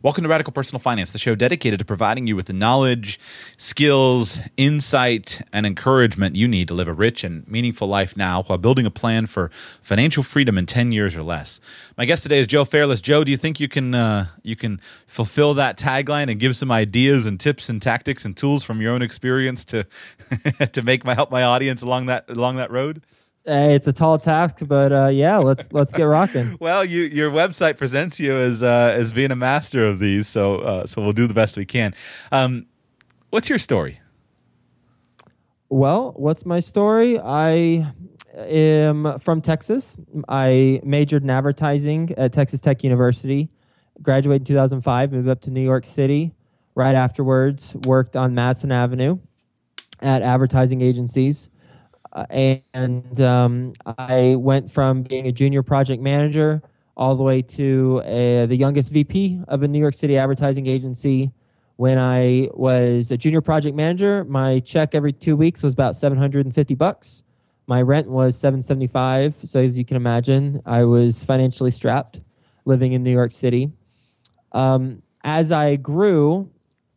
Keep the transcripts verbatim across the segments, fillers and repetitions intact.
Welcome to Radical Personal Finance, the show dedicated to providing you with the knowledge, skills, insight, and encouragement you need to live a rich and meaningful life now while building a plan for financial freedom in ten years or less. My guest today is Joe Fairless. Joe, do you think you can uh, you can fulfill that tagline and give some ideas and tips and tactics and tools from your own experience to to make my help my audience along that along that road? Hey, it's a tall task, but uh, yeah, let's let's get rocking. Well, you your website presents you as uh, as being a master of these, so uh, so we'll do the best we can. Um, what's your story? Well, what's my story? I am from Texas. I majored in advertising at Texas Tech University. Graduated in two thousand five. Moved up to New York City. Right afterwards, worked on Madison Avenue at advertising agencies. Uh, and um, I went from being a junior project manager all the way to a, the youngest V P of a New York City advertising agency. When I was a junior project manager, my check every two weeks was about seven hundred fifty bucks. My rent was seven hundred seventy-five. So as you can imagine, I was financially strapped living in New York City. Um, as I grew,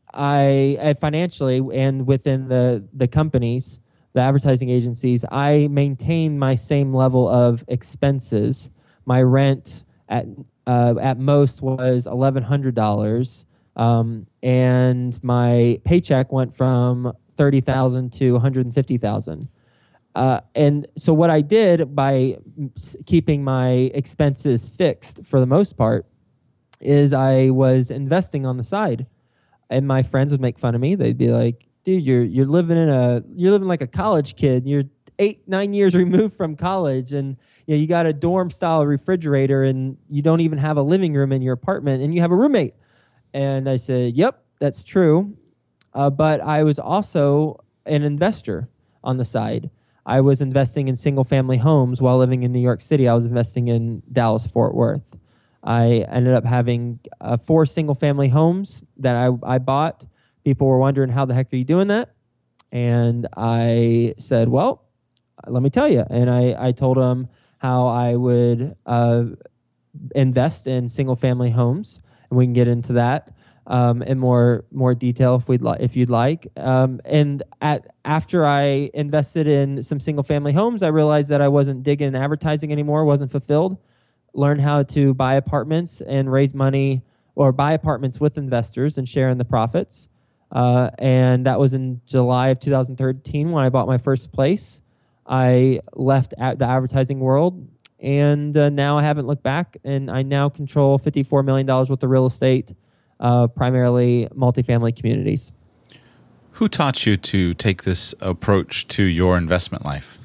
I, I financially and within the, the companies, the advertising agencies, I maintained my same level of expenses. My rent at uh, at most was eleven hundred dollars, um, and my paycheck went from thirty thousand dollars to one hundred fifty thousand dollars. Uh, and so what I did by keeping my expenses fixed for the most part is I was investing on the side. And my friends would make fun of me. They'd be like, dude, you're you're living in a you're living like a college kid. You're eight nine years removed from college, and you know, you got a dorm style refrigerator, and you don't even have a living room in your apartment, and you have a roommate. And I said, yep, that's true. Uh, but I was also an investor on the side. I was investing in single family homes while living in New York City. I was investing in Dallas Fort Worth. I ended up having uh, four single family homes that I I bought. People were wondering, how the heck are you doing that? And I said, well, let me tell you. And I, I told them how I would uh, invest in single-family homes, and we can get into that um, in more more detail if we'd li- if you'd like. Um, and at after I invested in some single-family homes, I realized that I wasn't digging advertising anymore, wasn't fulfilled. Learned how to buy apartments and raise money, or buy apartments with investors and share in the profits. Uh, and that was in July of two thousand thirteen when I bought my first place. I left at the advertising world, and uh, now I haven't looked back, and I now control fifty-four million dollars worth of real estate, uh, primarily multifamily communities. Who taught you to take this approach to your investment life?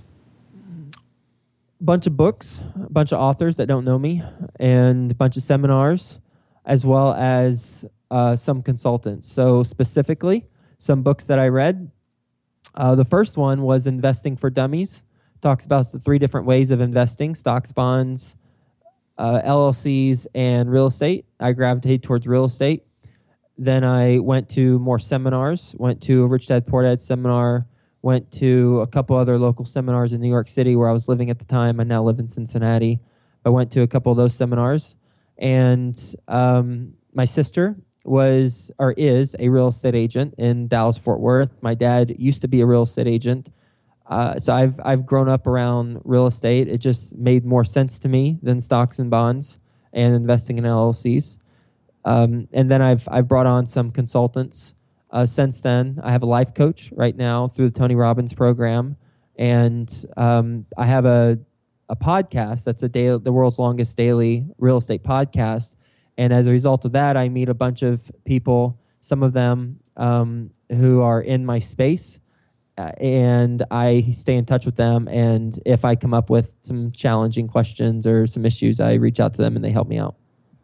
A bunch of books, a bunch of authors that don't know me, and a bunch of seminars, as well as Uh, some consultants. So specifically, some books that I read. Uh, the first one was Investing for Dummies. Talks about the three different ways of investing: stocks, bonds, uh, L L Cs, and real estate. I gravitated towards real estate. Then I went to more seminars, went to a Rich Dad Poor Dad seminar, went to a couple other local seminars in New York City where I was living at the time. I now live in Cincinnati. I went to a couple of those seminars. And um, my sister was or is a real estate agent in Dallas Fort Worth. My dad used to be a real estate agent. Uh, so I've I've grown up around real estate. It just made more sense to me than stocks and bonds and investing in L L Cs. Um, and then I've I've brought on some consultants. Uh, since then, I have a life coach right now through the Tony Robbins program, and um, I have a a podcast that's a day, the world's longest daily real estate podcast. And as a result of that, I meet a bunch of people, some of them um, who are in my space, uh, and I stay in touch with them. And if I come up with some challenging questions or some issues, I reach out to them and they help me out.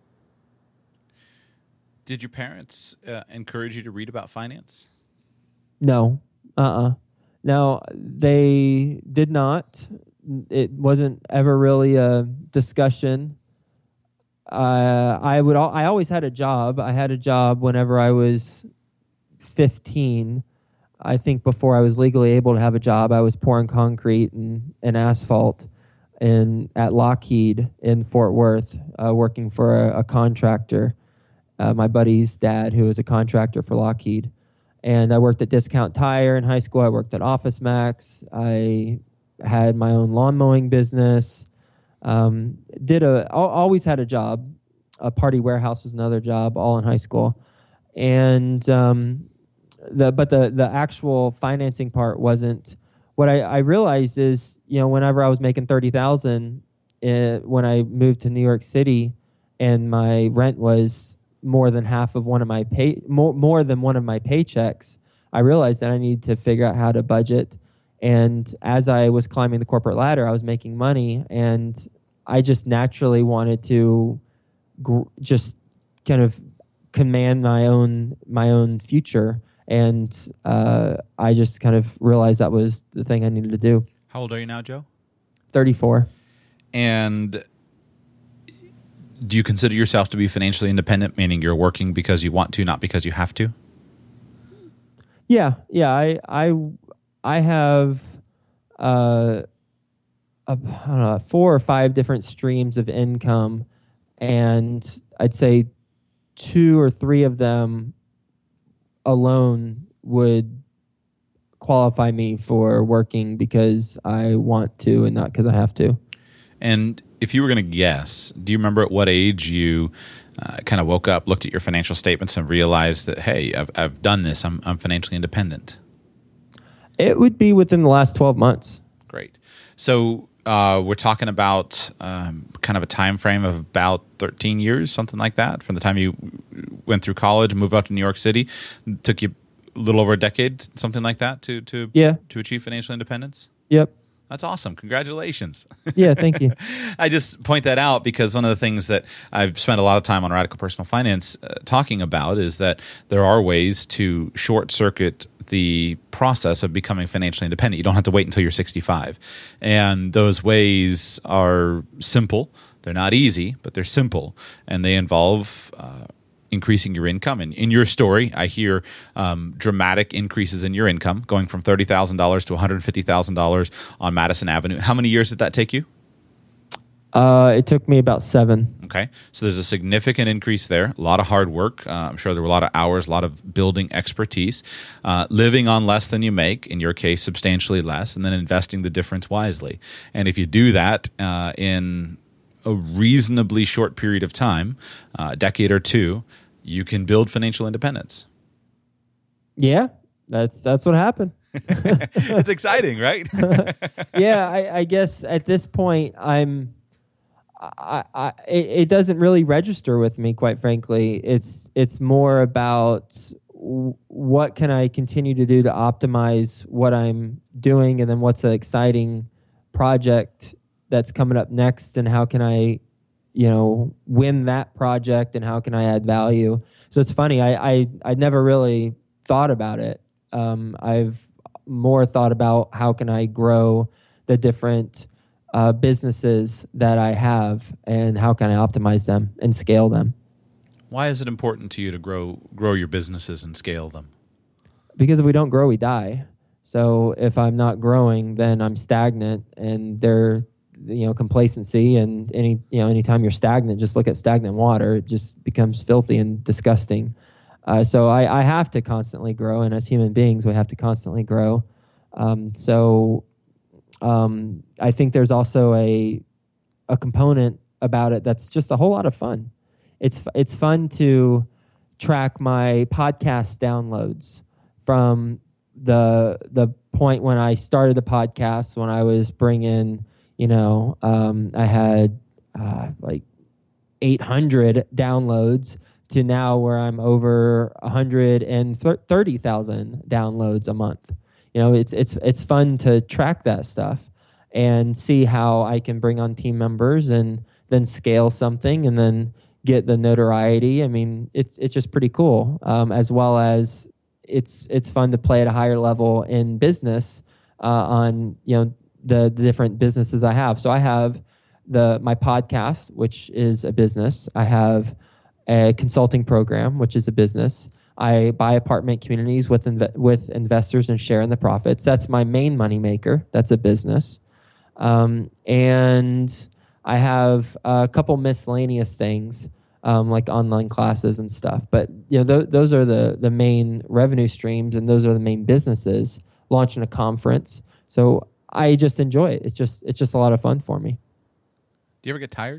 Did your parents uh, encourage you to read about finance? No. Uh-uh. No, they did not. It wasn't ever really a discussion. Uh, I would. Al- I always had a job. I had a job whenever I was fifteen. I think before I was legally able to have a job, I was pouring concrete and, and asphalt in at Lockheed in Fort Worth, uh, working for a, a contractor. uh, my buddy's dad, who was a contractor for Lockheed. And I worked at Discount Tire in high school. I worked at Office Max. I had my own lawn mowing business. Um, did a al- always had a job. A Party Warehouse was another job, all in high school. And um, the but the the actual financing part wasn't. What I, I realized is, you know, whenever I was making thirty thousand, when I moved to New York City, and my rent was more than half of one of my pay more more than one of my paychecks, I realized that I needed to figure out how to budget. And as I was climbing the corporate ladder, I was making money, and I just naturally wanted to gr- just kind of command my own my own future. And uh, I just kind of realized that was the thing I needed to do. How old are you now, Joe? thirty-four. And do you consider yourself to be financially independent, meaning you're working because you want to, not because you have to? Yeah, yeah. I I I have uh, a, I don't know, four or five different streams of income, and I'd say two or three of them alone would qualify me for working because I want to and not because I have to. And if you were going to guess, do you remember at what age you uh, kind of woke up, looked at your financial statements, and realized that, hey, I've I've done this. I'm I'm financially independent? It would be within the last twelve months. Great. So uh, we're talking about um, kind of a time frame of about thirteen years, something like that, from the time you went through college, moved out to New York City. It took you a little over a decade, something like that, to to yeah. to achieve financial independence? Yep. That's awesome. Congratulations. Yeah, thank you. I just point that out because one of the things that I've spent a lot of time on Radical Personal Finance uh, talking about is that there are ways to short circuit the process of becoming financially independent. You don't have to wait until you're sixty-five. And those ways are simple. They're not easy, but they're simple. And they involve uh, increasing your income. And in your story, I hear um, dramatic increases in your income, going from thirty thousand dollars to one hundred fifty thousand dollars on Madison Avenue. How many years did that take you? Uh, it took me about seven. Okay. So there's a significant increase there. A lot of hard work. Uh, I'm sure there were a lot of hours, a lot of building expertise, uh, living on less than you make, in your case, substantially less, and then investing the difference wisely. And if you do that uh, in a reasonably short period of time, uh, a decade or two, you can build financial independence. Yeah, that's that's what happened. It's exciting, right? Yeah, I, I guess at this point, I'm. I, I it, it doesn't really register with me, quite frankly. It's it's more about w- what can I continue to do to optimize what I'm doing, and then what's an exciting project that's coming up next, and how can I, you know, win that project, and how can I add value. So it's funny. I I, I never really thought about it. Um, I've more thought about how can I grow the different Uh, businesses that I have, and how can I optimize them and scale them. Why is it important to you to grow grow your businesses and scale them? Because if we don't grow, we die. So if I'm not growing, then I'm stagnant, and there, you know, complacency, and any, you know, anytime you're stagnant, just look at stagnant water, it just becomes filthy and disgusting. Uh, so I, I have to constantly grow, and as human beings, we have to constantly grow. Um, so Um, I think there's also a a component about it that's just a whole lot of fun. It's it's fun to track my podcast downloads from the the point when I started the podcast, when I was bringing, you know, um, I had uh, like eight hundred downloads to now where I'm over one hundred thirty thousand downloads a month. You know, it's it's it's fun to track that stuff and see how I can bring on team members and then scale something and then get the notoriety. I mean, it's it's just pretty cool. Um, as well as it's it's fun to play at a higher level in business uh, on, you know, the, the different businesses I have. So I have the my podcast, which is a business. I have a consulting program, which is a business. I buy apartment communities with inv- with investors and share in the profits. That's my main money maker. That's a business. Um, and I have a couple miscellaneous things. um, like online classes and stuff. But you know, th- those are the the main revenue streams, and those are the main businesses. Launching a conference, so I just enjoy it. It's just it's just a lot of fun for me. Do you ever get tired?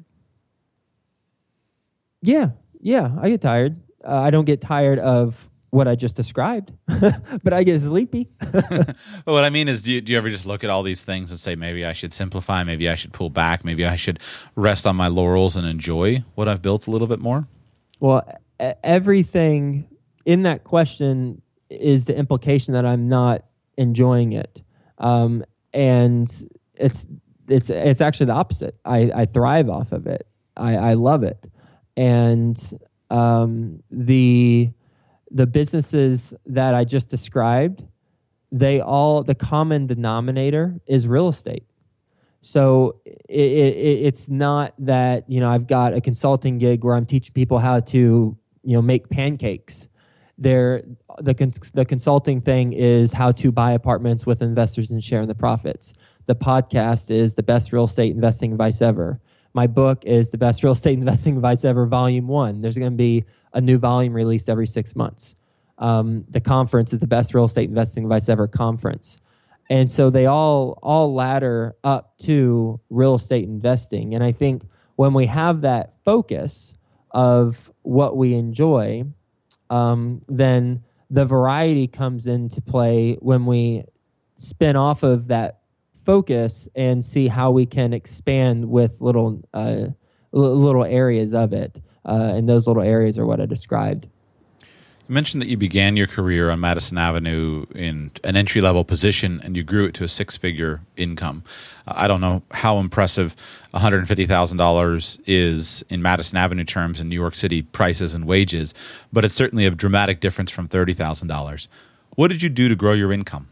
Yeah, yeah, I get tired. Uh, I don't get tired of what I just described, but I get sleepy. But what I mean is, do you, do you ever just look at all these things and say, maybe I should simplify, maybe I should pull back, maybe I should rest on my laurels and enjoy what I've built a little bit more? Well, everything in that question is the implication that I'm not enjoying it, um, and it's it's it's actually the opposite. I, I thrive off of it. I, I love it, and um, the the businesses that I just described, they all the common denominator is real estate. So it, it, it's not that, you know, I've got a consulting gig where I'm teaching people how to, you know, make pancakes. There, the the consulting thing is how to buy apartments with investors and share in the profits. The podcast is the best real estate investing advice ever. My book is the best real estate investing advice ever, volume one. There's going to be a new volume released every six months. Um, the conference is the best real estate investing advice ever conference. And so they all all ladder up to real estate investing. And I think when we have that focus of what we enjoy, um, then the variety comes into play when we spin off of that focus and see how we can expand with little uh, little areas of it. Uh, and those little areas are what I described. You mentioned that you began your career on Madison Avenue in an entry-level position, and you grew it to a six-figure income. Uh, I don't know how impressive one hundred fifty thousand dollars is in Madison Avenue terms in New York City prices and wages, but it's certainly a dramatic difference from thirty thousand dollars. What did you do to grow your income?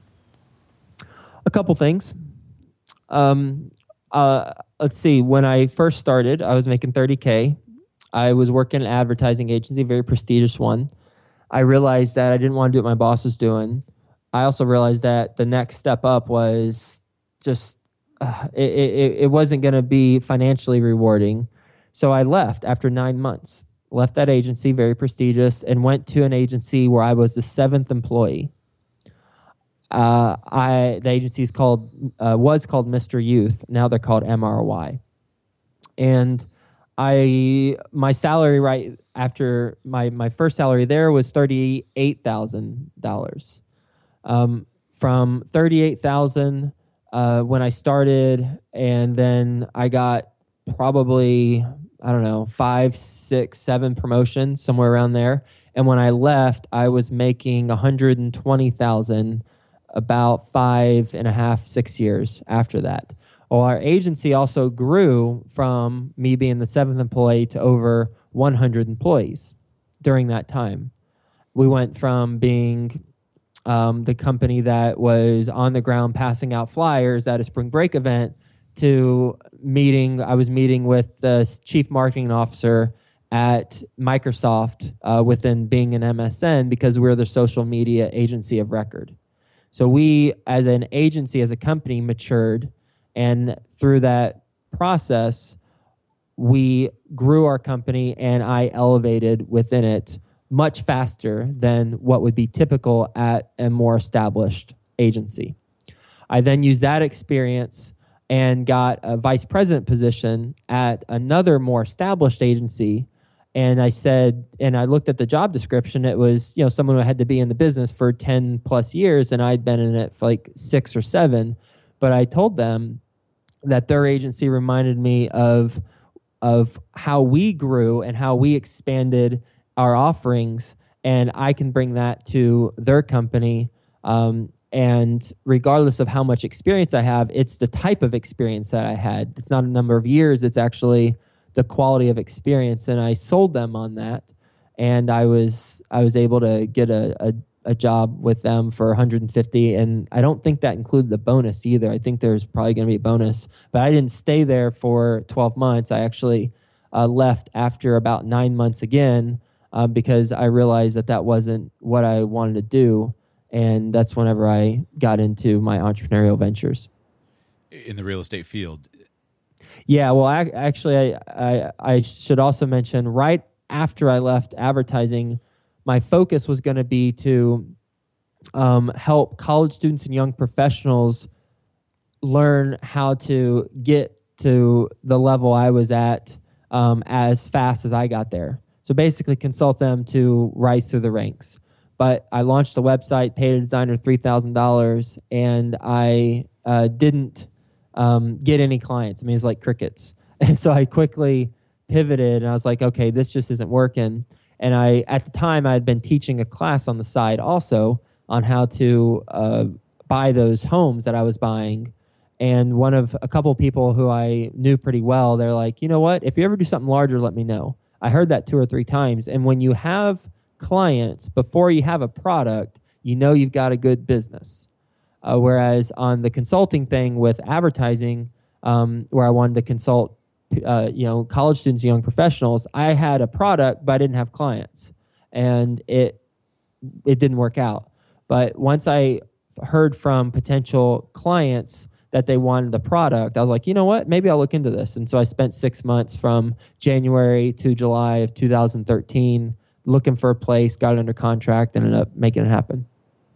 A couple things. Um, uh, let's see. When I first started, I was making thirty K. I was working at an advertising agency, a very prestigious one. I realized that I didn't want to do what my boss was doing. I also realized that the next step up was just, uh, it, it, it wasn't going to be financially rewarding. So I left after nine months, left that agency, very prestigious, and went to an agency where I was the seventh employee. Uh, I the agency is called, uh, was called Mister Youth. Now they're called M R Y. And I my salary right after my, my first salary there was thirty-eight thousand dollars. Um, from thirty-eight thousand dollars uh, when I started, and then I got probably, I don't know, five, six, seven promotions, somewhere around there. And when I left, I was making one hundred twenty thousand dollars about five and a half, six years after that. Well, our agency also grew from me being the seventh employee to over one hundred employees during that time. We went from being um, the company that was on the ground passing out flyers at a spring break event to meeting, I was meeting with the chief marketing officer at Microsoft uh, within being an M S N because we're the social media agency of record. So we, as an agency, as a company, matured. And through that process, we grew our company and I elevated within it much faster than what would be typical at a more established agency. I then used that experience and got a vice president position at another more established agency. And I said, and I looked at the job description, it was, you know, someone who had to be in the business for ten plus years, and I'd been in it for like six or seven. But I told them that their agency reminded me of, of how we grew and how we expanded our offerings, and I can bring that to their company. Um, and regardless of how much experience I have, it's the type of experience that I had. It's not a number of years, it's actually the quality of experience. And I sold them on that, and I was I was able to get a, a, a job with them for one hundred fifty, and I don't think that included the bonus either. I think there's probably going to be a bonus, but I didn't stay there for twelve months. I actually uh, left after about nine months again uh, because I realized that that wasn't what I wanted to do, and that's whenever I got into my entrepreneurial ventures. In the real estate field? Yeah, well, I, actually, I, I I should also mention right after I left advertising, my focus was going to be to um, help college students and young professionals learn how to get to the level I was at um, as fast as I got there. So basically, consult them to rise through the ranks. But I launched a website, paid a designer three thousand dollars, and I uh, didn't um, get any clients. I mean, it's like crickets. And so I quickly pivoted, and I was like, okay, this just isn't working. And I, at the time, I had been teaching a class on the side also on how to uh, buy those homes that I was buying. And one of a couple of people who I knew pretty well, they're like, you know what? If you ever do something larger, let me know. I heard that two or three times. And when you have clients before you have a product, you know you've got a good business. Uh, whereas on the consulting thing with advertising, um, where I wanted to consult, uh, you know, college students, young professionals, I had a product, but I didn't have clients, and it it didn't work out. But once I heard from potential clients that they wanted the product, I was like, you know what, maybe I'll look into this. And so I spent six months from January to July of two thousand thirteen looking for a place, got it under contract, and ended up making it happen.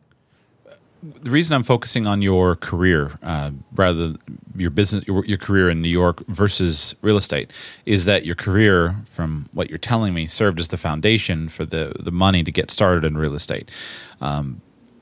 The reason I'm focusing on your career, uh, rather than your business, your, your career in New York versus real estate, is that your career, from what you're telling me, served as the foundation for the the money to get started in real estate. Um,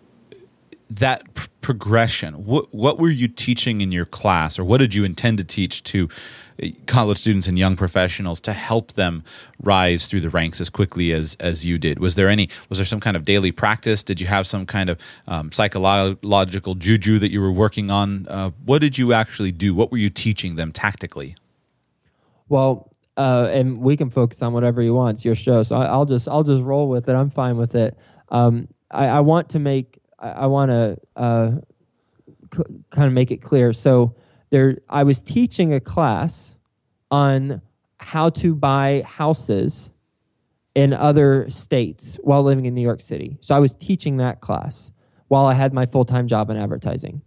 that pr- progression, what what were you teaching in your class, or what did you intend to teach to college students and young professionals to help them rise through the ranks as quickly as as you did? Was there any was there some kind of daily practice? Did you have some kind of um, psychological juju that you were working on? Uh, what did you actually do? What were you teaching them tactically? Well, uh, and we can focus on whatever you want. It's your show, so I, I'll just I'll just roll with it. I'm fine with it. Um, I, I want to make I, I want to uh, c- kind of make it clear. So there, I was teaching a class on how to buy houses in other states while living in New York City. So I was teaching that class while I had my full-time job in advertising.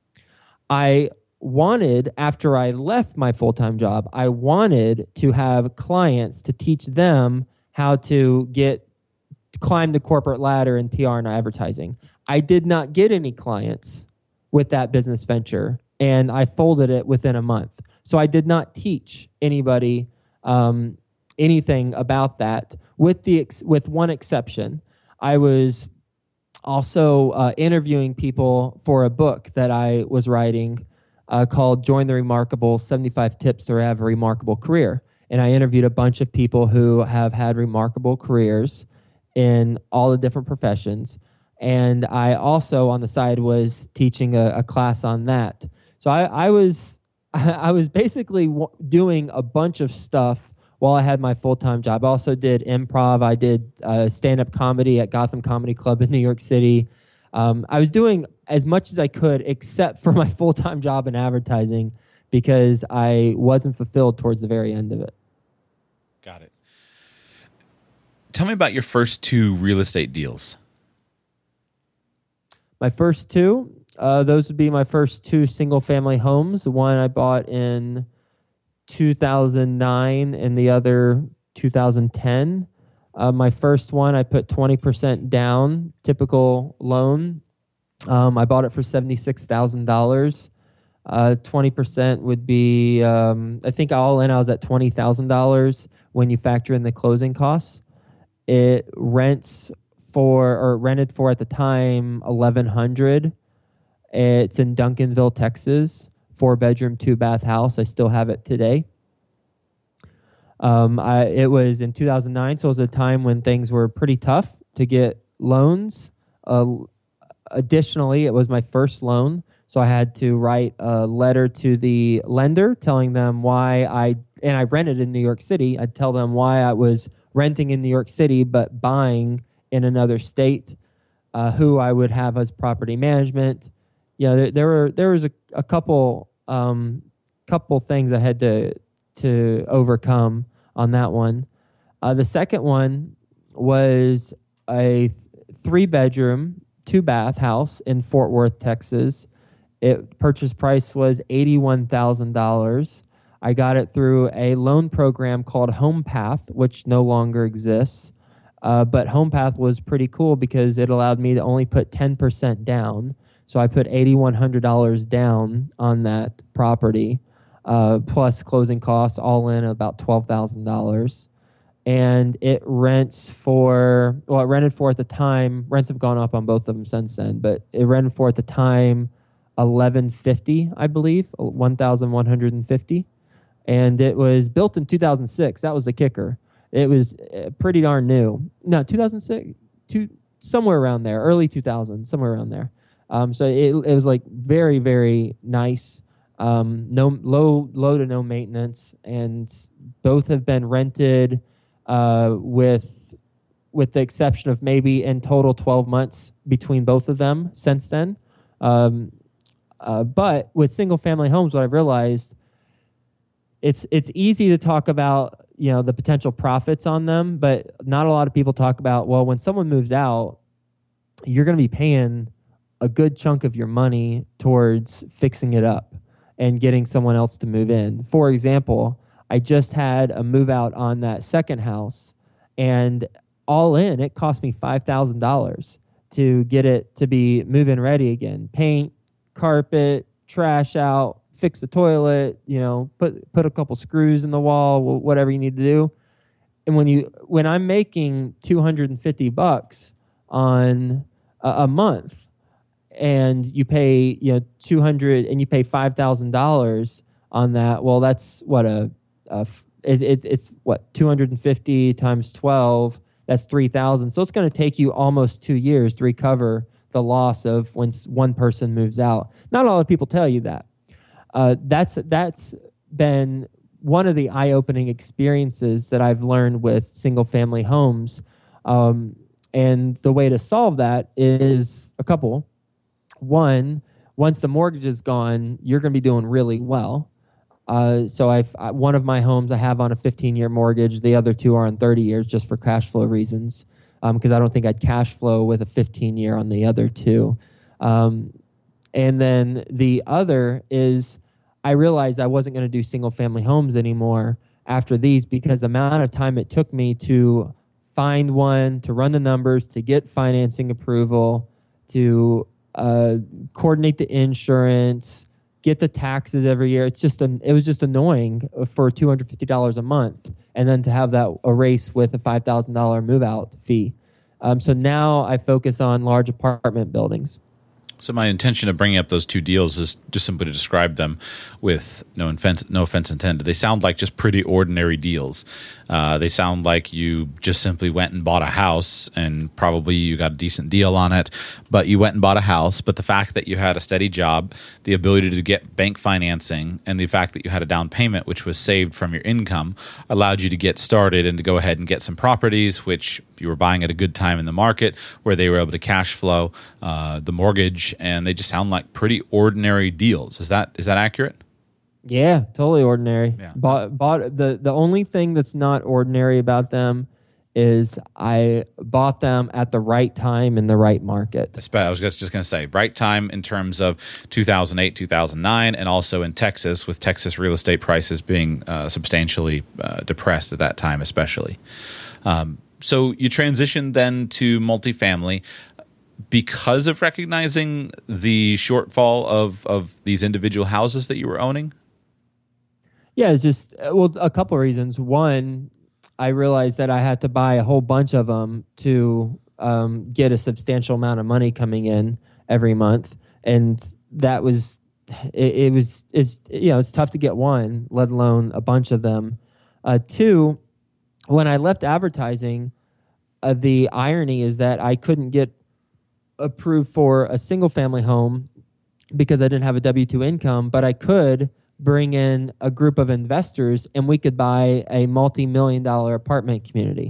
I wanted, after I left my full-time job, I wanted to have clients to teach them how to get to climb the corporate ladder in P R and advertising. I did not get any clients with that business venture, and I folded it within a month. So I did not teach anybody um, anything about that, with the ex- with one exception. I was also uh, interviewing people for a book that I was writing uh, called Join the Remarkable, seventy-five Tips to Have a Remarkable Career. And I interviewed a bunch of people who have had remarkable careers in all the different professions. And I also, on the side, was teaching a, a class on that. So I, I was I was basically w- doing a bunch of stuff while I had my full-time job. I also did improv. I did uh, stand-up comedy at Gotham Comedy Club in New York City. Um, I was doing as much as I could, except for my full-time job in advertising, because I wasn't fulfilled towards the very end of it. Got it. Tell me about your first two real estate deals. My first two, uh, those would be my first two single-family homes. One I bought in two thousand nine and the other two thousand ten. Uh, my first one, I put twenty percent down, typical loan. Um, I bought it for seventy-six thousand dollars. Uh, twenty percent would be, um, I think all in, I was at twenty thousand dollars when you factor in the closing costs. It rents for, or rented for at the time, eleven hundred dollars. It's in Duncanville, Texas. Four bedroom, two bath house. I still have it today. Um, I, it was in two thousand nine, so it was a time when things were pretty tough to get loans. Uh, additionally, it was my first loan, so I had to write a letter to the lender telling them why I, and I rented in New York City. I'd tell them why I was renting in New York City but buying in another state, uh, who I would have as property management. You know, there, there were there was a, a couple um, couple things I had to to overcome on that one. Uh, the second one was a th- three bedroom, two bath house in Fort Worth, Texas. It purchase price was eighty-one thousand dollars. I got it through a loan program called HomePath, which no longer exists. Uh, but HomePath was pretty cool because it allowed me to only put ten percent down. So I put eight thousand one hundred dollars down on that property, uh, plus closing costs, all in about twelve thousand dollars. And it rents for, well, it rented for at the time, rents have gone up on both of them since then, but it rented for at the time eleven fifty, I believe, one thousand one hundred fifty. And it was built in two thousand six. That was the kicker. It was pretty darn new. No, two thousand six, two, somewhere around there, early two thousand, somewhere around there. Um, so it, it was like very, very nice. Um, no low, low to no maintenance, and both have been rented uh, with, with the exception of maybe in total twelve months between both of them since then. Um, uh, but with single family homes, what I've realized, it's it's easy to talk about, you know, the potential profits on them, but not a lot of people talk about, well, when someone moves out, you're going to be paying a good chunk of your money towards fixing it up and getting someone else to move in. For example, I just had a move out on that second house, and all in, it cost me five thousand dollars to get it to be move-in ready again. Paint, carpet, trash out, fix the toilet, you know, put put a couple screws in the wall, whatever you need to do. And when you when I'm making two hundred fifty bucks on a, a month, and you pay, you know, two hundred and you pay five thousand dollars on that, well, that's what a, a it, it, it's what two hundred fifty times twelve, that's three thousand. So it's going to take you almost two years to recover the loss of when one person moves out. Not a lot of people tell you that. Uh, that's that's been one of the eye-opening experiences that I've learned with single-family homes. Um, and the way to solve that is a couple. One, once the mortgage is gone, you're going to be doing really well. Uh, so I've I, one of my homes I have on a fifteen-year mortgage. The other two are on thirty years just for cash flow reasons, because um, I don't think I'd cash flow with a fifteen-year on the other two. Um, and then the other is I realized I wasn't going to do single-family homes anymore after these, because the amount of time it took me to find one, to run the numbers, to get financing approval, to uh, coordinate the insurance, get the taxes every year. It's just an, it was just annoying for two hundred fifty dollars a month, and then to have that erased with a five thousand dollars move-out fee. Um, so now I focus on large apartment buildings. So my intention of bringing up those two deals is just simply to describe them with no offense, no offense intended. They sound like just pretty ordinary deals. Uh, they sound like you just simply went and bought a house, and probably you got a decent deal on it, but you went and bought a house. But the fact that you had a steady job, the ability to get bank financing, and the fact that you had a down payment, which was saved from your income, allowed you to get started and to go ahead and get some properties, which you were buying at a good time in the market, where they were able to cash flow uh, the mortgage, and they just sound like pretty ordinary deals. Is that is that accurate? Yeah, totally ordinary. Yeah. Bought, bought the the only thing that's not ordinary about them is I bought them at the right time in the right market. I was just going to say, right time in terms of two thousand eight, two thousand nine, and also in Texas, with Texas real estate prices being uh, substantially uh, depressed at that time, especially. Um, so you transitioned then to multifamily because of recognizing the shortfall of, of these individual houses that you were owning? Yeah, it's just, well, a couple of reasons. One, I realized that I had to buy a whole bunch of them to um, get a substantial amount of money coming in every month. And that was, it, it was, it's, you know, it's tough to get one, let alone a bunch of them. Uh, two, when I left advertising, uh, the irony is that I couldn't get approved for a single family home because I didn't have a W two income, but I could bring in a group of investors and we could buy a multi-million dollar apartment community,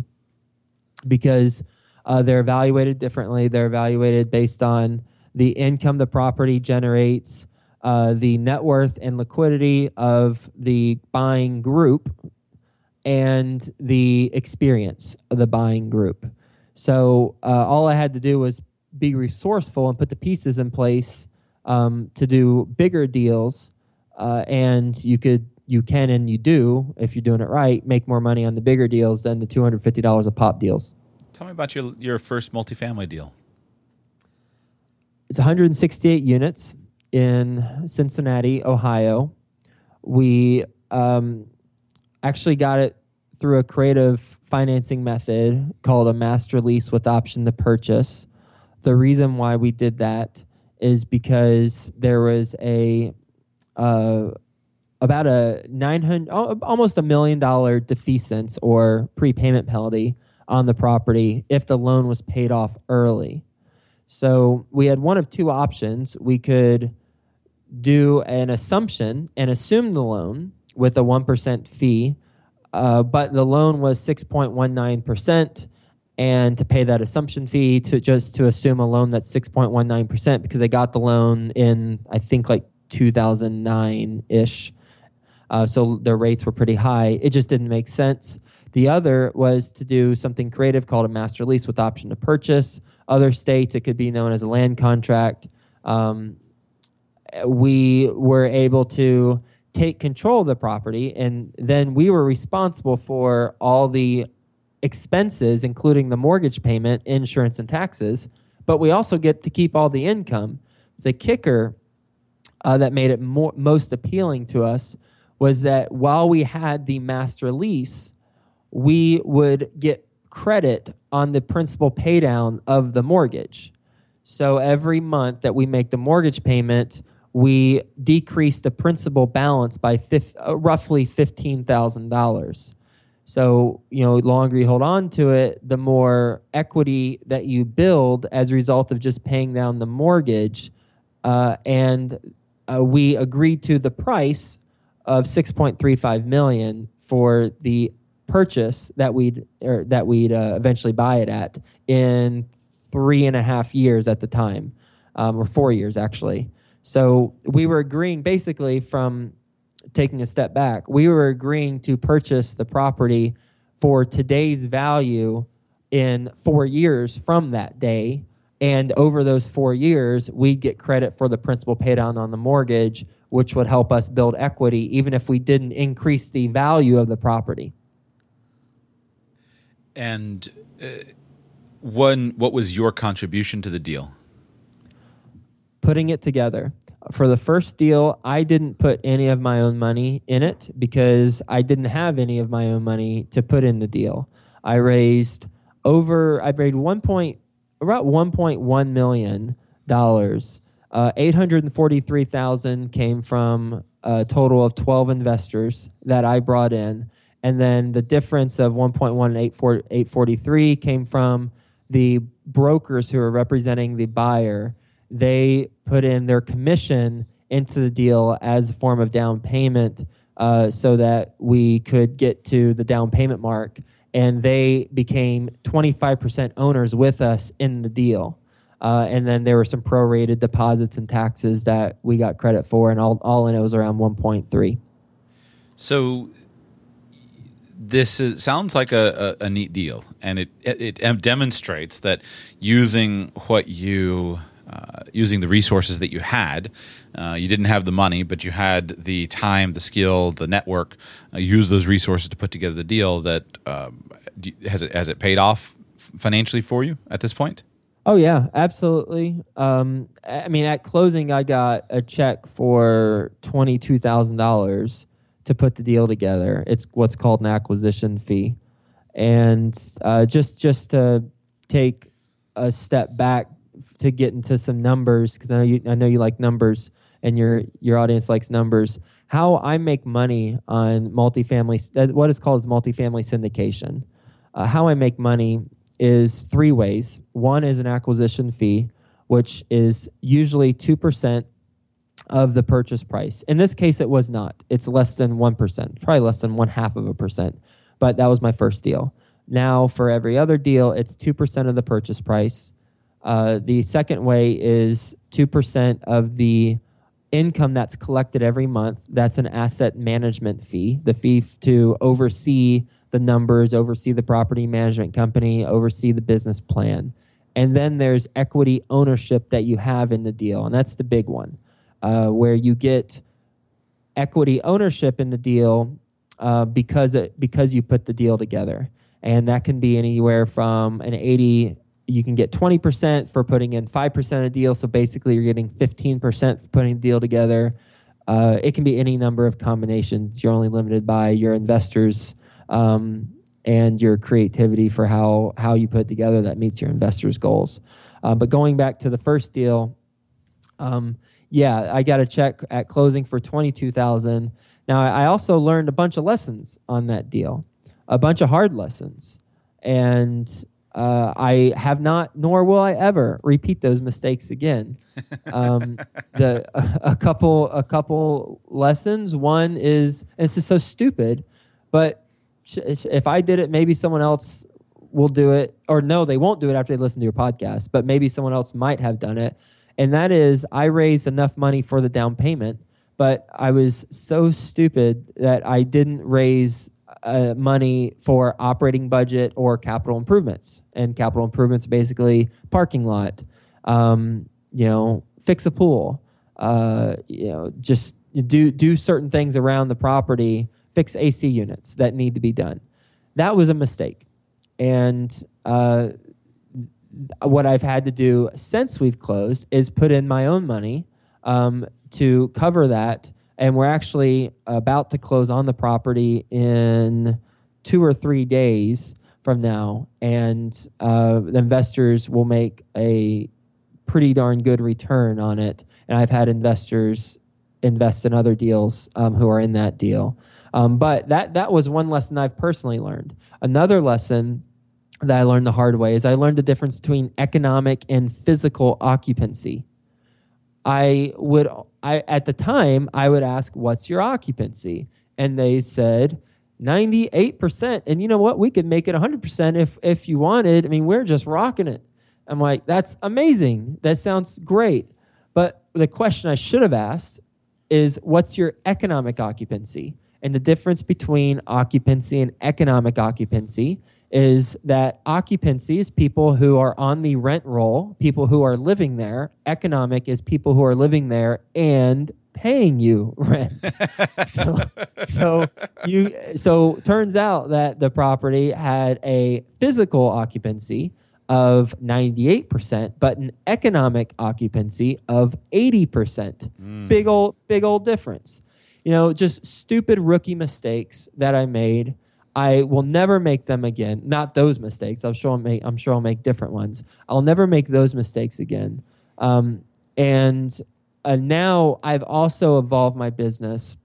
because uh, they're evaluated differently. They're evaluated based on the income the property generates, uh, the net worth and liquidity of the buying group, and the experience of the buying group. So uh, all I had to do was be resourceful and put the pieces in place um, to do bigger deals, uh, and you could you can and you do, if you're doing it right, make more money on the bigger deals than the two hundred fifty dollars a pop deals. Tell me about your your first multifamily deal. It's one hundred sixty-eight units in Cincinnati, Ohio. We um, actually got it through a creative financing method called a master lease with option to purchase. The reason why we did that is because there was a uh, about a nine hundred, almost a million dollar defeasance or prepayment penalty on the property if the loan was paid off early. So we had one of two options. We could do an assumption and assume the loan with a one percent fee, uh, but the loan was six point one nine percent, and to pay that assumption fee to just to assume a loan that's six point one nine percent because they got the loan in, I think, like two thousand nine-ish. Uh, so their rates were pretty high. It just didn't make sense. The other was to do something creative called a master lease with option to purchase. Other states, it could be known as a land contract. Um, we were able to take control of the property, and then we were responsible for all the expenses, including the mortgage payment, insurance, and taxes, but we also get to keep all the income. The kicker uh, that made it more, most appealing to us was that while we had the master lease, we would get credit on the principal paydown of the mortgage. So every month that we make the mortgage payment, we decrease the principal balance by fif- uh, roughly fifteen thousand dollars. So, you know, the longer you hold on to it, the more equity that you build as a result of just paying down the mortgage. Uh, and uh, we agreed to the price of six point three five million dollars for the purchase that we'd or that we'd uh, eventually buy it at in three and a half years at the time, um, or four years actually. So we were agreeing basically from taking a step back, we were agreeing to purchase the property for today's value in four years from that day. And over those four years, we get credit for the principal pay down on the mortgage, which would help us build equity even if we didn't increase the value of the property. And uh, one, what was your contribution to the deal? Putting it together. For the first deal, I didn't put any of my own money in it because I didn't have any of my own money to put in the deal. I raised over, I raised one point, about one point one million dollars. Uh, eight hundred forty-three thousand dollars came from a total of twelve investors that I brought in. And then the difference of one point one and eight forty-three came from the brokers who are representing the buyer. They put in their commission into the deal as a form of down payment uh, so that we could get to the down payment mark. And they became twenty-five percent owners with us in the deal. Uh, and then there were some prorated deposits and taxes that we got credit for, and all, all in it was around one point three. So this is, sounds like a, a, a neat deal, and it, it, it demonstrates that using what you uh, using the resources that you had, uh, you didn't have the money, but you had the time, the skill, the network. Uh, use those resources to put together the deal. That um, do, has it has it paid off financially for you at this point? Oh yeah, absolutely. Um, I mean, at closing, I got a check for twenty-two thousand dollars to put the deal together. It's what's called an acquisition fee. And uh, just just to take a step back to get into some numbers, because I know you I know you like numbers, and your your audience likes numbers. How I make money on multifamily, what is called as multifamily syndication. Uh, how I make money is three ways. One is an acquisition fee, which is usually two percent of the purchase price. In this case, it was not. It's less than one percent, probably less than one half of a percent. But that was my first deal. Now, for every other deal, it's two percent of the purchase price. Uh, the second way is two percent of the income that's collected every month. That's an asset management fee, the fee to oversee the numbers, oversee the property management company, oversee the business plan. And then there's equity ownership that you have in the deal, and that's the big one, uh, where you get equity ownership in the deal uh, because it, because you put the deal together. And that can be anywhere from an eighty, you can get twenty percent for putting in five percent of the deal. So basically you're getting fifteen percent for putting the deal together. Uh, it can be any number of combinations. You're only limited by your investors um, and your creativity for how, how you put it together that meets your investors' goals. Uh, but going back to the first deal, um, yeah, I got a check at closing for twenty-two thousand dollars. Now, I also learned a bunch of lessons on that deal, a bunch of hard lessons. And uh, I have not, nor will I ever repeat those mistakes again. Um, the a, a couple a couple lessons. One is, and this is so stupid, but if I did it, maybe someone else will do it, or no, they won't do it after they listen to your podcast, but maybe someone else might have done it. And that is, I raised enough money for the down payment, but I was so stupid that I didn't raise uh, money for operating budget or capital improvements. And capital improvements, basically parking lot, um, you know, fix a pool, uh, you know, just do do certain things around the property, fix A C units that need to be done. That was a mistake. And uh, what I've had to do since we've closed is put in my own money um, to cover that. And we're actually about to close on the property in two or three days from now. And uh, the investors will make a pretty darn good return on it. And I've had investors invest in other deals um, who are in that deal. Um, but that that was one lesson I've personally learned. Another lesson that I learned the hard way is I learned the difference between economic and physical occupancy. I would, I at the time, I would ask, what's your occupancy? And they said ninety-eight percent. And you know what? We could make it one hundred percent if if you wanted. I mean, we're just rocking it. I'm like, that's amazing. That sounds great. But the question I should have asked is, what's your economic occupancy? And the difference between occupancy and economic occupancy is that occupancy is people who are on the rent roll, people who are living there. Economic is people who are living there and paying you rent. so, so you so turns out that the property had a physical occupancy of ninety-eight percent, but an economic occupancy of eighty percent. Mm. Big old, big old difference. You know, just stupid rookie mistakes that I made. I will never make them again. Not those mistakes. I'm sure I'll make, I'm sure I'll make different ones. I'll never make those mistakes again. Um, and uh, now I've also evolved my business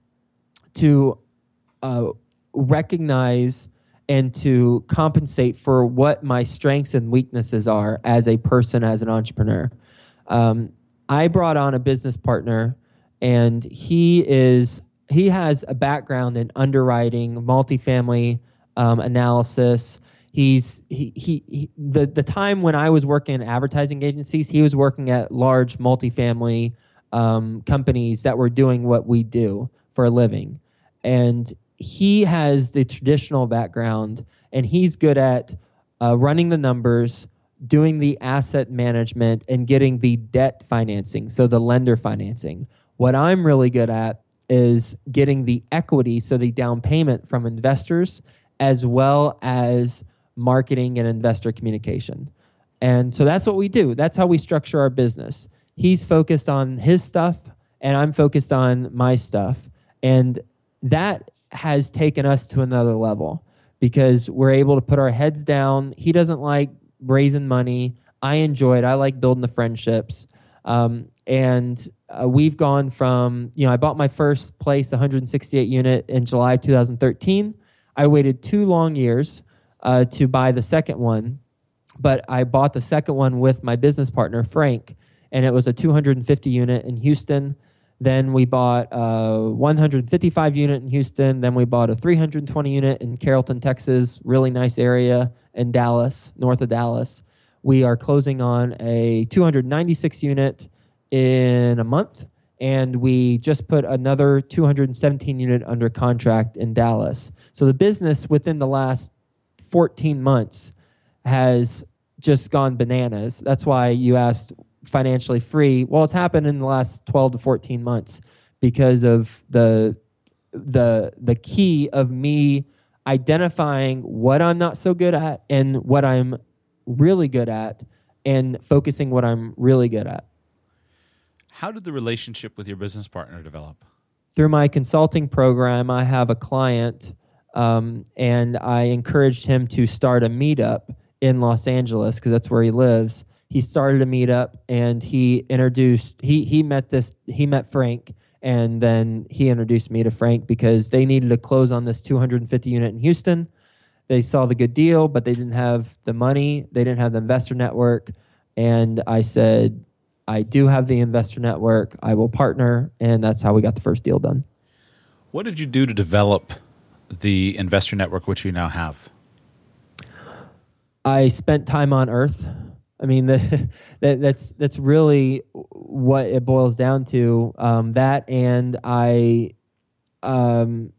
to uh, recognize and to compensate for what my strengths and weaknesses are as a person, as an entrepreneur. Um, I brought on a business partner, and he is he has a background in underwriting, multifamily um, analysis. He's he, he he the the time when I was working in advertising agencies, he was working at large multifamily um, companies that were doing what we do for a living, and he has the traditional background, and he's good at uh, running the numbers, doing the asset management, and getting the debt financing, so the lender financing. What I'm really good at is getting the equity, so the down payment from investors, as well as marketing and investor communication. And so that's what we do. That's how we structure our business. He's focused on his stuff, and I'm focused on my stuff. And that has taken us to another level because we're able to put our heads down. He doesn't like raising money. I enjoy it. I like building the friendships. Um, and uh, we've gone from, you know, I bought my first place, one hundred sixty-eight unit, in July two thousand thirteen. I waited two long years uh, to buy the second one, but I bought the second one with my business partner, Frank, and it was a two hundred fifty unit in Houston. Then we bought a one hundred fifty-five unit in Houston. Then we bought a three hundred twenty unit in Carrollton, Texas, really nice area, in Dallas, north of Dallas. We are closing on a two hundred ninety-six unit in a month, and we just put another two hundred seventeen unit under contract in Dallas. So the business within the last fourteen months has just gone bananas. That's why you asked financially free. Well, it's happened in the last twelve to fourteen months because of the the the key of me identifying what I'm not so good at and what I'm really good at, and focusing what I'm really good at. How did the relationship with your business partner develop? Through my consulting program, I have a client, um, and I encouraged him to start a meetup in Los Angeles because that's where he lives. He started a meetup, and he introduced he he met this he met Frank, and then he introduced me to Frank because they needed to close on this two hundred fifty unit in Houston. They saw the good deal, but they didn't have the money. They didn't have the investor network, and I said, I do have the investor network. I will partner, and that's how we got the first deal done. What did you do to develop the investor network, which you now have? I spent time on Earth. I mean, the, that, that's that's really what it boils down to. Um, that and I, um,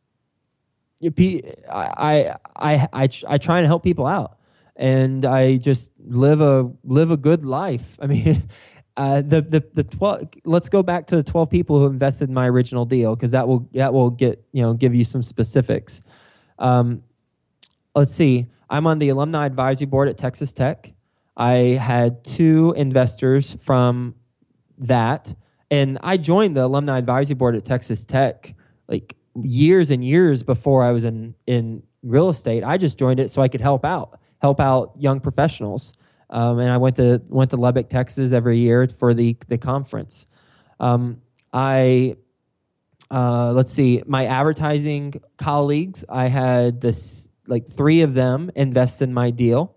I, I, I, I try and help people out, and I just live a live a good life. I mean, uh, the the the twelve. Let's go back to the twelve people who invested in my original deal, because that will that will get you know give you some specifics. Um, let's see. I'm on the alumni advisory board at Texas Tech. I had two investors from that, and I joined the alumni advisory board at Texas Tech like years and years before I was in in real estate. I just joined it so I could help out, help out young professionals. Um, and I went to went to Lubbock, Texas every year for the the conference. Um, I uh, let's see, my advertising colleagues. I had this like three of them invest in my deal.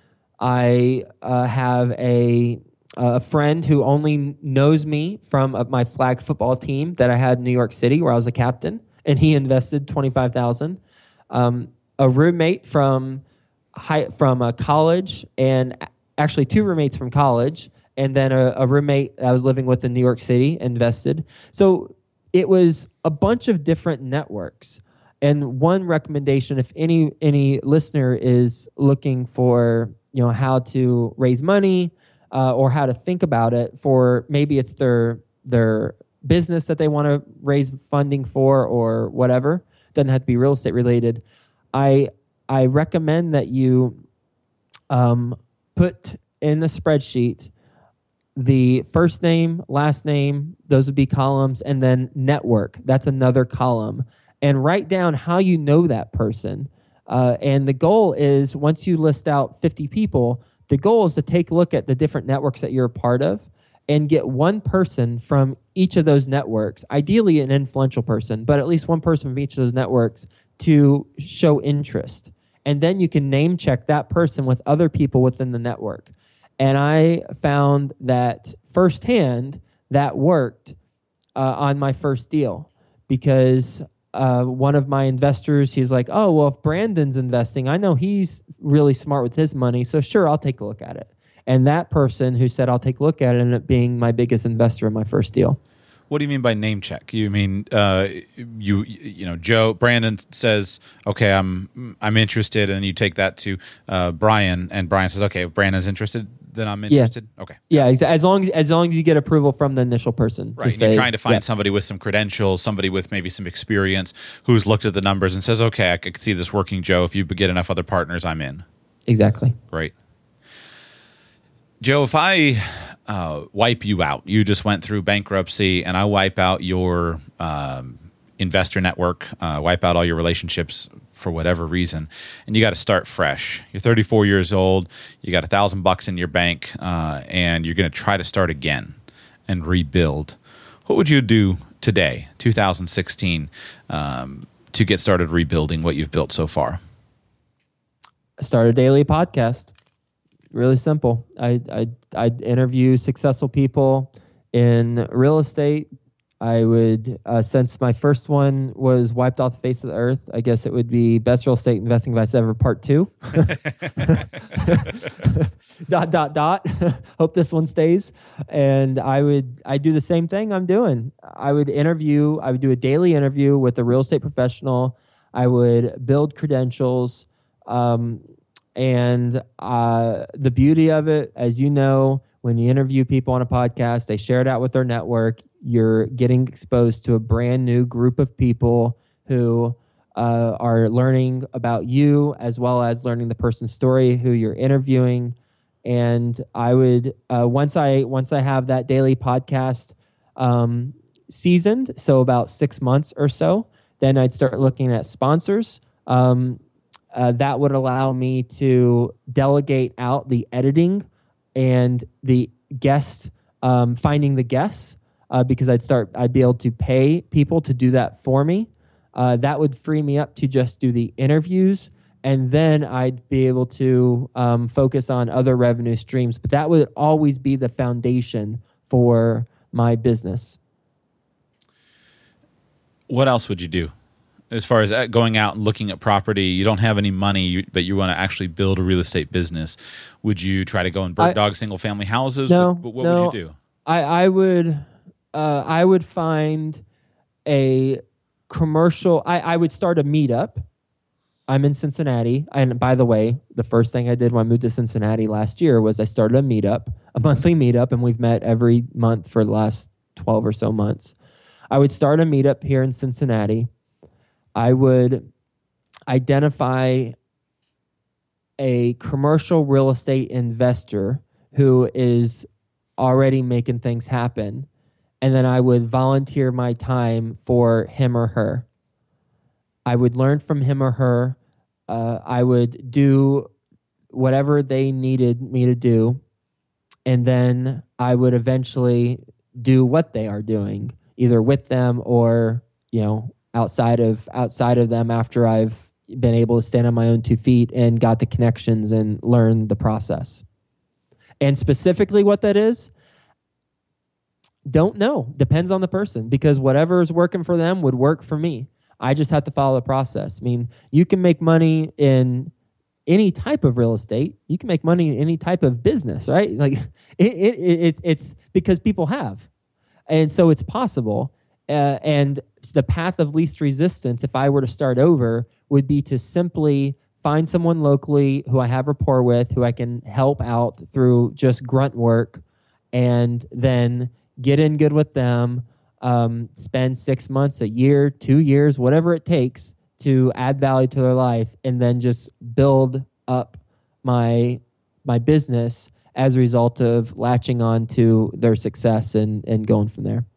I uh, have a a friend who only knows me from uh, my flag football team that I had in New York City, where I was a captain, and he invested twenty-five thousand dollars. Um, a roommate from high, from a college, and actually two roommates from college, and then a, a roommate I was living with in New York City invested. So it was a bunch of different networks. And one recommendation, if any any listener is looking for you know how to raise money uh, or how to think about it, for maybe it's their their business that they want to raise funding for or whatever, doesn't have to be real estate related. I I recommend that you um, put in the spreadsheet the first name, last name, those would be columns, and then network. That's another column. And write down how you know that person. Uh, and the goal is, once you list out fifty people, the goal is to take a look at the different networks that you're a part of and get one person from each of those networks, ideally an influential person, but at least one person from each of those networks to show interest. And then you can name check that person with other people within the network. And I found that firsthand that worked uh, on my first deal, because Uh, one of my investors, he's like, oh, well, if Brandon's investing, I know he's really smart with his money, so sure, I'll take a look at it. And that person who said, I'll take a look at it, ended up being my biggest investor in my first deal. What do you mean by name check? You mean uh, you you know Joe Brandon says, okay, I'm I'm interested, and you take that to uh, Brian, and Brian says, okay, if Brandon's interested, then I'm interested. Yeah. Okay. Yeah, exa- as long as as long as you get approval from the initial person. Right. To say, you're trying to find yeah. somebody with some credentials, somebody with maybe some experience, who's looked at the numbers and says, okay, I could see this working, Joe. If you get enough other partners, I'm in. Exactly. Right. Joe, if I uh, wipe you out, you just went through bankruptcy, and I wipe out your um, investor network, uh, wipe out all your relationships for whatever reason, and you got to start fresh. You're thirty-four years old, you got a thousand bucks in your bank, uh, and you're going to try to start again and rebuild. What would you do today, two thousand sixteen, um, to get started rebuilding what you've built so far? Start a daily podcast. Really simple. I I I'd interview successful people in real estate. I would, uh, since my first one was wiped off the face of the earth, I guess it would be Best Real Estate Investing Advice Ever Part Two. dot dot dot. Hope this one stays. And I would I do the same thing I'm doing. I would interview. I would do a daily interview with a real estate professional. I would build credentials. Um, And uh, the beauty of it, as you know, when you interview people on a podcast, they share it out with their network. You're getting exposed to a brand new group of people who uh, are learning about you as well as learning the person's story who you're interviewing. And I would uh, once I once I have that daily podcast um, seasoned, so about six months or so, then I'd start looking at sponsors. Um, uh, that would allow me to delegate out the editing and the guest um, finding the guests uh, because I'd start I'd be able to pay people to do that for me. Uh, that would free me up to just do the interviews. And then I'd be able to um, focus on other revenue streams. But that would always be the foundation for my business. What else would you do? As far as going out and looking at property, you don't have any money, but you want to actually build a real estate business. Would you try to go and bird dog single family houses? No, what what no, would you do? I, I would uh, I would find a commercial. I, I would start a meetup. I'm in Cincinnati. And by the way, the first thing I did when I moved to Cincinnati last year was I started a meetup, a monthly meetup, and we've met every month for the last twelve or so months. I would start a meetup here in Cincinnati. I would identify a commercial real estate investor who is already making things happen, and then I would volunteer my time for him or her. I would learn from him or her. Uh, I would do whatever they needed me to do. And then I would eventually do what they are doing, either with them or, you know, outside of outside of them after I've been able to stand on my own two feet and got the connections and learn the process. And specifically what that is, don't know. Depends on the person, because whatever is working for them would work for me. I just have to follow the process. I mean, you can make money in any type of real estate. You can make money in any type of business, right? Like it, it, it it's because people have, and so it's possible. Uh, and the path of least resistance, if I were to start over, would be to simply find someone locally who I have rapport with, who I can help out through just grunt work, and then get in good with them. Um, spend six months, a year, two years, whatever it takes to add value to their life, and then just build up my my business as a result of latching on to their success and, and going from there.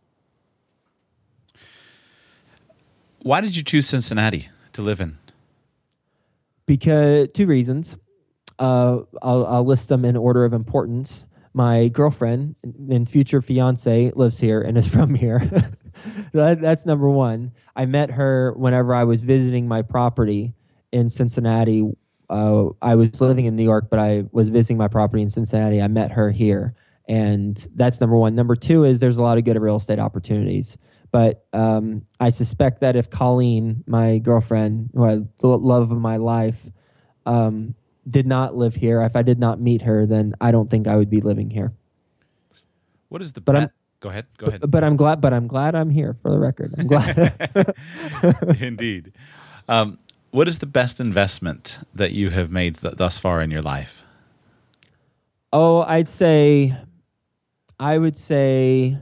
Why did you choose Cincinnati to live in? Because two reasons. Uh, I'll, I'll list them in order of importance. My girlfriend and future fiance lives here and is from here. that, that's number one. I met her whenever I was visiting my property in Cincinnati. Uh, I was living in New York, but I was visiting my property in Cincinnati. I met her here, and that's number one. Number two is there's a lot of good real estate opportunities. But um, I suspect that if Colleen, my girlfriend, who I the love of my life, um, did not live here, if I did not meet her, then I don't think I would be living here. What is the but bet? I'm, Go ahead. Go ahead. But, but I'm glad. But I'm glad I'm here. For the record, I'm glad. Indeed. Um, what is the best investment that you have made th- thus far in your life? Oh, I'd say, I would say,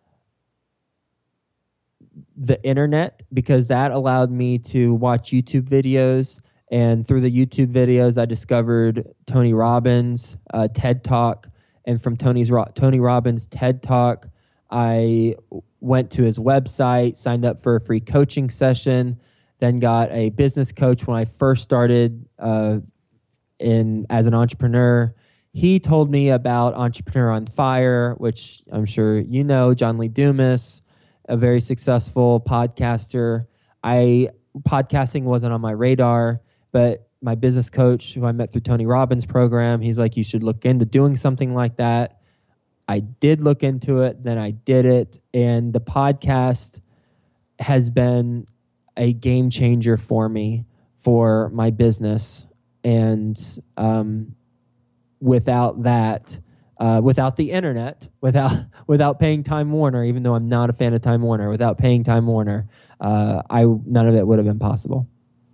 the internet, because that allowed me to watch YouTube videos. And through the YouTube videos, I discovered Tony Robbins, uh, TED Talk. And from Tony's Ro- Tony Robbins' TED Talk, I went to his website, signed up for a free coaching session, then got a business coach when I first started uh, in as an entrepreneur. He told me about Entrepreneur on Fire, which I'm sure you know, John Lee Dumas, a very successful podcaster. I podcasting wasn't on my radar. But my business coach, who I met through Tony Robbins' program, he's like, you should look into doing something like that. I did look into it, then I did it. And the podcast has been a game changer for me for my business. And um, without that, uh, without the internet, without without paying Time Warner, even though I'm not a fan of Time Warner, without paying Time Warner, uh, I none of it would have been possible.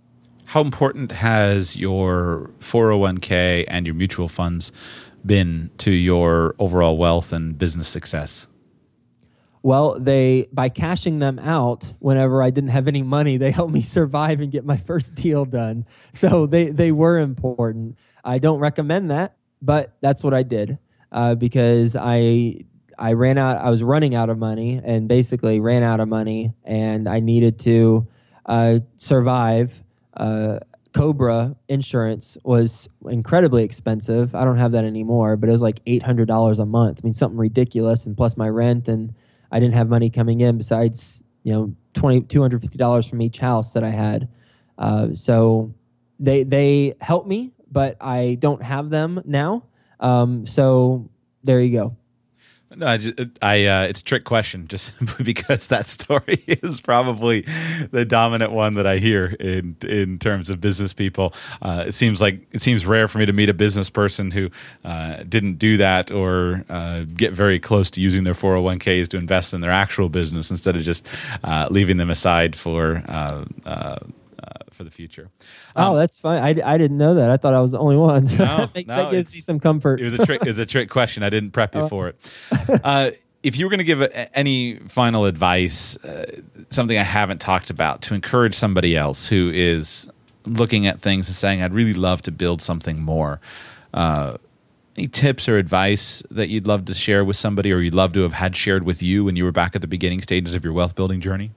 how important has your four oh one k and your mutual funds been to your overall wealth and business success? Well, they by cashing them out whenever I didn't have any money, they helped me survive and get my first deal done. So they, they were important. I don't recommend that, but that's what I did uh, because I I ran out. I was running out of money and basically ran out of money, and I needed to uh, survive. Uh, Cobra insurance was incredibly expensive. I don't have that anymore, but it was like eight hundred dollars a month. I mean, something ridiculous, and plus my rent, and I didn't have money coming in besides, you know, twenty, two hundred fifty dollars from each house that I had. Uh, so they they helped me, but I don't have them now. Um, so there you go. No, I, just, I uh, it's a trick question, just because that story is probably the dominant one that I hear in in terms of business people. Uh, it seems like it seems rare for me to meet a business person who uh, didn't do that or uh, get very close to using their four oh one k's to invest in their actual business instead of just uh, leaving them aside for uh, uh, uh, for the future. Um, oh, that's fine. I, I didn't know that. I thought I was the only one. So no, that, no, that gives me some comfort. It was a trick. It was a trick question. I didn't prep you for it. Uh, if you were going to give a, any final advice, uh, something I haven't talked about, to encourage somebody else who is looking at things and saying, "I'd really love to build something more," uh, any tips or advice that you'd love to share with somebody, or you'd love to have had shared with you when you were back at the beginning stages of your wealth building journey?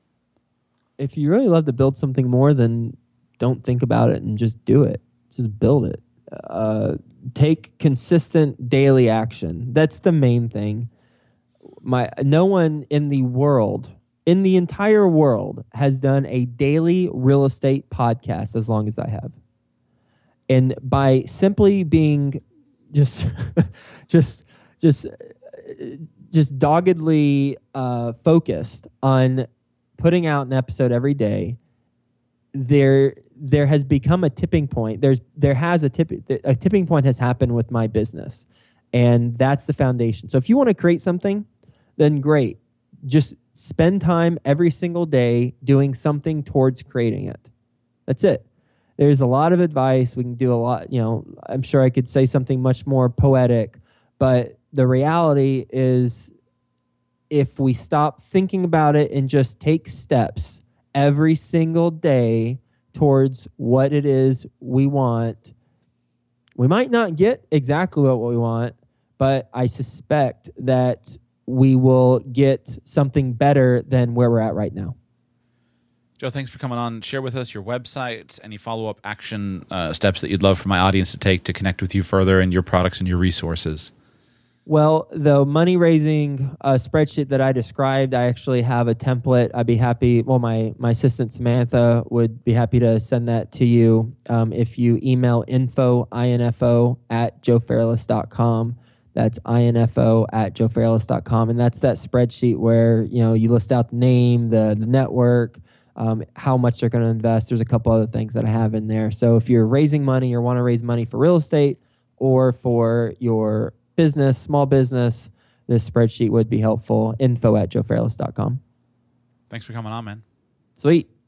If you really love to build something more, then don't think about it and just do it. Just build it. Uh, take consistent daily action. That's the main thing. My no one in the world, in the entire world, has done a daily real estate podcast as long as I have. And by simply being just, just, just, just doggedly uh, focused on putting out an episode every day, there there has become a tipping point. There's there has a tip a tipping point has happened with my business, and that's the foundation. So if you want to create something, then great. Just spend time every single day doing something towards creating it. That's it. There's a lot of advice. We can do a lot. You know, I'm sure I could say something much more poetic, but the reality is, if we stop thinking about it and just take steps every single day towards what it is we want, we might not get exactly what we want, but I suspect that we will get something better than where we're at right now. Joe, thanks for coming on. Share with us your website, any follow-up action uh, steps that you'd love for my audience to take to connect with you further, and your products and your resources. Well, the money-raising uh, spreadsheet that I described, I actually have a template. I'd be happy, well, my, my assistant Samantha would be happy to send that to you um, if you email info, info at joe fairless dot com. That's info at joe fairless dot com. And that's that spreadsheet where, you know, you list out the name, the, the network, um, how much they're going to invest. There's a couple other things that I have in there. So if you're raising money or want to raise money for real estate or for your business, small business, this spreadsheet would be helpful. Info at joe fairless dot com. Thanks for coming on, man. Sweet.